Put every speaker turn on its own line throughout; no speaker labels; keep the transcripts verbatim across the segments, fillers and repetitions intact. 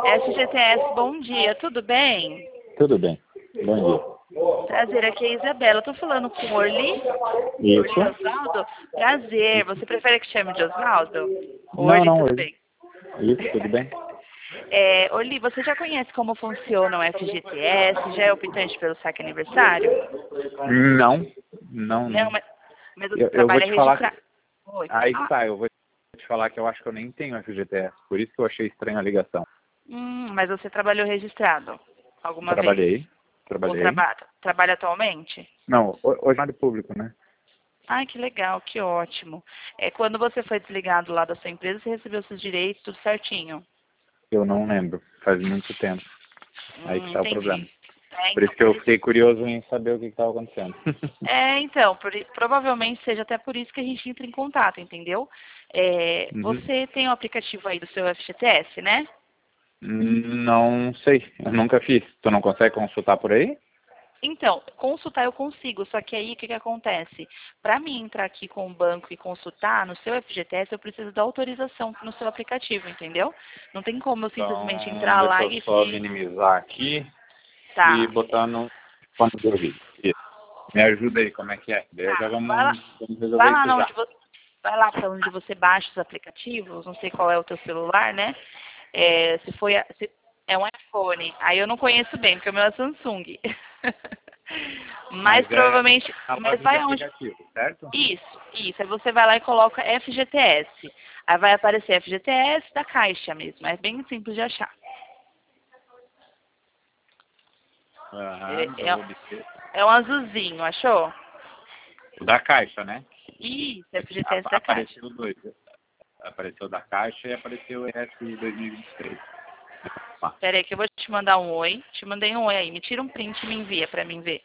F G T S, bom dia, tudo bem?
Tudo bem. Bom dia.
Prazer, aqui é a Isabela. Eu tô falando com o Orli?
Isso?
Orli Osvaldo? Prazer. Você prefere que chame de Osvaldo?
Não,
Orli,
não,
tudo
hoje.
bem?
Isso, tudo bem?
É, Orli, você já conhece como funciona o F G T S? Já é optante pelo saque aniversário?
Não, não,
Não,
não.
mas, mas você
Eu, eu vou
trabalha
te falar.
registrado. Oi,
Aí que
ah,
tá, eu vou te falar que eu acho que eu nem tenho F G T S, por isso que eu achei estranha a ligação.
hum, mas você trabalhou registrado alguma vez?
Trabalhei,
Ou
trabalhei.
trabalha? Trabalha atualmente?
Não, ho- hoje é público, né?
Ai, que legal, que ótimo. É, quando você foi desligado lá da sua empresa, você recebeu seus direitos, tudo certinho?
Eu não lembro, faz muito tempo. Aí que
Hum,
tá o problema.
entendi. É,
Por
então,
isso que
por
eu
isso.
fiquei curioso em saber o que estava acontecendo.
É, então, por i- provavelmente seja até por isso que a gente entra em contato, entendeu? É,
Uhum.
você tem o aplicativo aí do seu F G T S, né?
Não sei, eu nunca fiz. Tu não consegue consultar por aí?
Então, consultar eu consigo, só que aí o que, que acontece? Para mim entrar aqui com o banco e consultar no seu F G T S, eu preciso da autorização no seu aplicativo, entendeu? Não tem como eu simplesmente
Então,
entrar
deixa
lá
eu
e,
só
e
minimizar aqui e
tá,
botar no fone de ouvido. Isso. Me ajuda aí, como é que é? Daí já
tá, vai lá,
vamos, vamos
vai
resolver
lá
isso
na onde
já.
você, vai lá para onde você baixa os aplicativos, não sei qual é o teu celular, né? É, se foi, a- se é um iPhone, aí eu não conheço bem, porque o meu é Samsung. Mas
Mas é
provavelmente,
na
mas
loja de
vai aonde?
aplicativo, certo?
Isso, isso. Aí você vai lá e coloca F G T S. Aí vai aparecer F G T S da Caixa mesmo. É bem simples de achar. É,
Aham, eu
é,
vou obter.
é um azulzinho, achou?
O da caixa, né?
Isso,
Aqui,
F G T S
apa-
da Caixa.
apareceu dois. Apareceu o da caixa e apareceu o S dois mil e vinte e três. Ah,
Pera aí que eu vou te mandar um oi. Te mandei um oi aí. Me tira um print e me envia pra mim ver.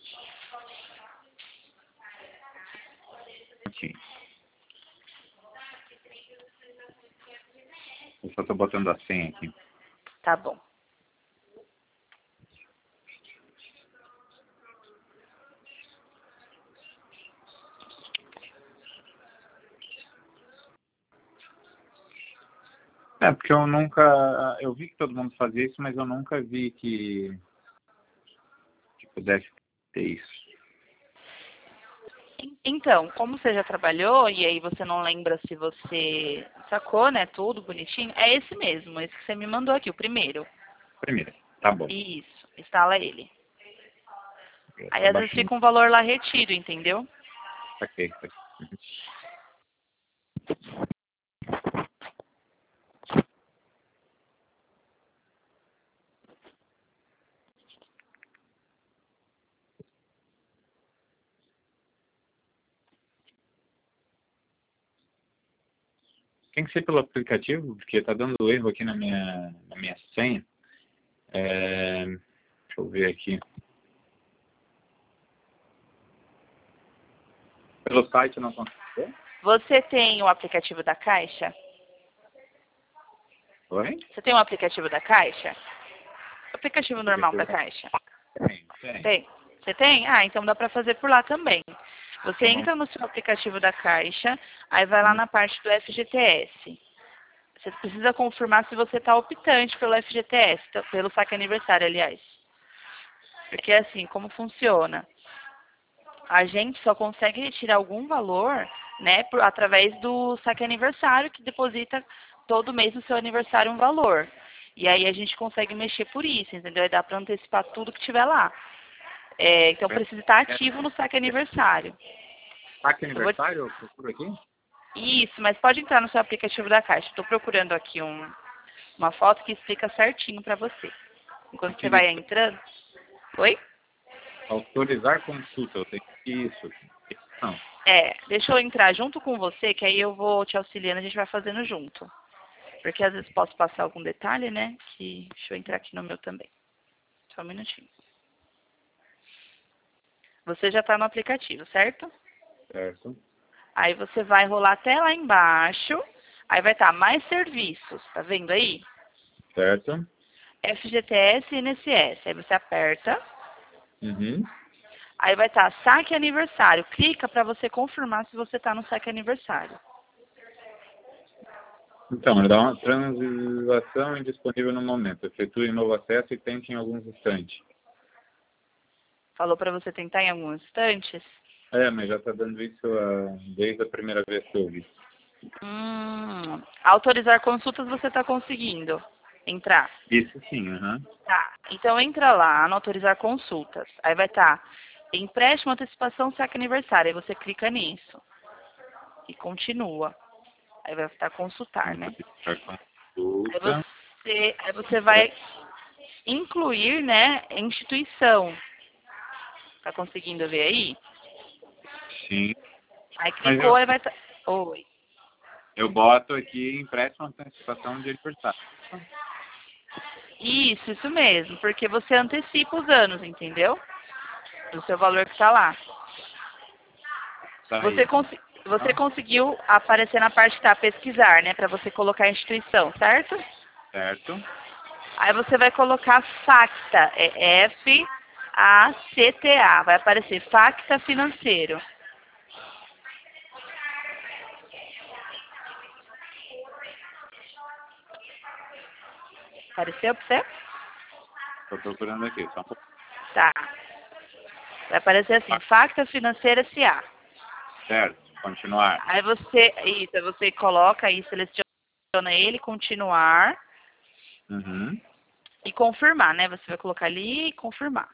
aqui. Eu só tô botando a senha aqui.
Tá bom.
É, porque eu nunca. Eu vi que todo mundo fazia isso, mas eu nunca vi que, que pudesse ter isso.
Então, como você já trabalhou e aí você não lembra se você sacou, né, tudo bonitinho, é esse mesmo, esse que você me mandou aqui, o primeiro.
Primeiro, tá bom.
Isso, instala ele.
Eu
Aí
só
às vezes
baixei.
fica um valor lá retido, entendeu?
Saquei, saquei. Tem que ser pelo aplicativo, porque tá dando erro aqui na minha, na minha senha. É, deixa eu ver aqui. Pelo site eu não consigo ver?
Você tem o aplicativo da Caixa?
Oi?
Você tem o aplicativo da Caixa? O aplicativo normal da
Aplicativo?
Caixa?
Tem, tem.
Tem? Você tem? Ah, então dá pra fazer por lá também. Você
Então vamos.
entra no seu aplicativo da Caixa, aí vai lá na parte do F G T S. Você precisa confirmar se você está optante pelo F G T S, tá- pelo saque aniversário, aliás. Porque assim, como funciona? A gente só consegue retirar algum valor, né, por, através do saque aniversário, que deposita todo mês no seu aniversário um valor. E aí a gente consegue mexer por isso, entendeu? Aí dá para antecipar tudo que tiver lá. É, então precisa estar ativo no saque aniversário.
Saque
Eu vou...
aniversário, eu procuro aqui?
Isso, mas pode entrar no seu aplicativo da Caixa. Estou procurando aqui um, uma foto que explica certinho para você. Enquanto você vai
Utiliza-
entrando. Oi?
Autorizar consulta, eu tenho isso. Não.
É, deixa eu entrar junto com você, que aí eu vou te auxiliando, a gente vai fazendo junto. Porque às vezes posso passar algum detalhe, né? Que... Deixa eu entrar aqui no meu também. Só um minutinho. Você já está no aplicativo, certo?
Certo.
Aí você vai rolar até lá embaixo. Aí vai estar mais serviços, tá vendo aí?
Certo.
F G T S e I N S S. Aí você aperta.
Uhum.
Aí vai estar saque aniversário. Clica para você confirmar se você está no saque aniversário.
Então, ele dá uma transação indisponível no momento. Efetue novo acesso e tente em alguns instantes.
Falou para você tentar em alguns instantes?
É, mas já está dando isso uh, desde a primeira vez que eu vi.
Hum, autorizar consultas você está conseguindo entrar?
Isso sim, aham. Uhum.
Tá, então entra lá no autorizar consultas. Aí vai estar empréstimo, antecipação, saque aniversário. Aí você clica nisso e continua. Aí vai estar consultar, né? Aí você, aí você vai incluir, né, instituição. Tá conseguindo ver aí?
Sim.
Aí clicou,
eu,
aí vai estar... Oi.
Eu boto aqui empréstimo antecipação de aniversário.
Isso, isso mesmo, porque você antecipa os anos, entendeu? Do seu valor que está lá.
Tá
Você,
aí.
cons você conseguiu aparecer na parte que tá pesquisar, né? Para você colocar a instituição, certo?
Certo.
Aí você vai colocar Facta, é F A C T A. Vai aparecer Facta Financeiro. Apareceu para você?
Estou procurando aqui, só um pouco.
Tá. Vai aparecer assim, Facta Financeira S A.
Certo, continuar.
Aí você, isso, você coloca aí, seleciona ele, continuar.
Uhum.
E confirmar, né? Você vai colocar ali e confirmar.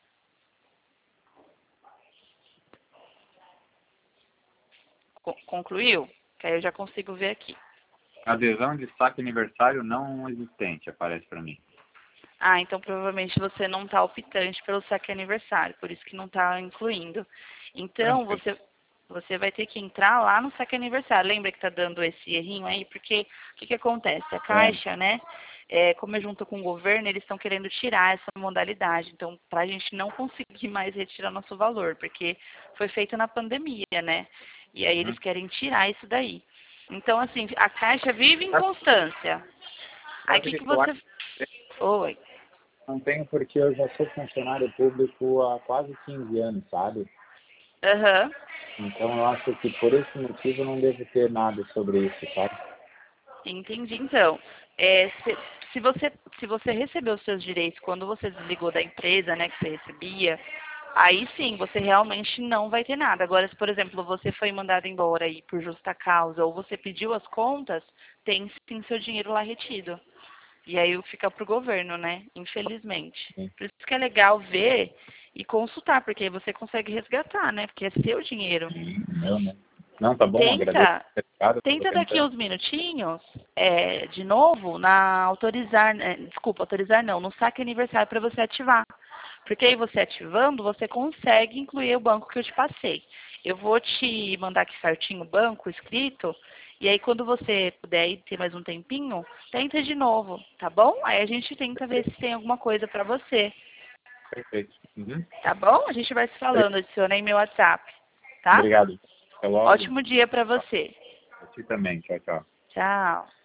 Co- concluiu? Que aí eu já consigo ver aqui.
Adesão de saque aniversário não existente, aparece para mim.
Ah, então provavelmente você não está optante pelo saque aniversário, por isso que não está incluindo. Então, você, você vai ter que entrar lá no saque aniversário. Lembra que está dando esse errinho aí? Porque o que, que acontece? A Caixa, é. né? É, como é junto com o governo, eles estão querendo tirar essa modalidade. Então, para a gente não conseguir mais retirar nosso valor, porque foi feito na pandemia, né? E aí eles querem tirar isso daí. Então, assim, a Caixa vive em constância. Aí o que, que você... Oi.
Não tenho porque eu já sou funcionário público há quase quinze anos, sabe?
Aham.
Uhum. Então eu acho que por esse motivo não devo ter nada sobre isso, sabe?
Entendi. Então, é, se, se, você, se você recebeu os seus direitos quando você desligou da empresa, né, que você recebia, aí sim, você realmente não vai ter nada. Agora, se, por exemplo, você foi mandado embora aí por justa causa ou você pediu as contas, tem sim seu dinheiro lá retido. E aí fica pro governo, né? Infelizmente.
Sim.
Por isso que é legal ver e consultar, porque aí você consegue resgatar, né? Porque é seu dinheiro.
Sim, meu, né? Não, tá bom, agradeço.
Tenta, tenta daqui uns minutinhos, é, de novo, na autorizar, né, desculpa, autorizar não, no saque aniversário para você ativar. Porque aí você ativando, você consegue incluir o banco que eu te passei. Eu vou te mandar aqui certinho o banco escrito, e aí quando você puder ir ter mais um tempinho, tenta de novo, tá bom? Aí a gente tenta ver se tem alguma coisa para você.
Perfeito. Uhum.
Tá bom? A gente vai se falando, adiciona aí meu WhatsApp, tá?
Obrigado. Até logo.
Ótimo dia para você.
Você também. Tchau, tchau.
Tchau.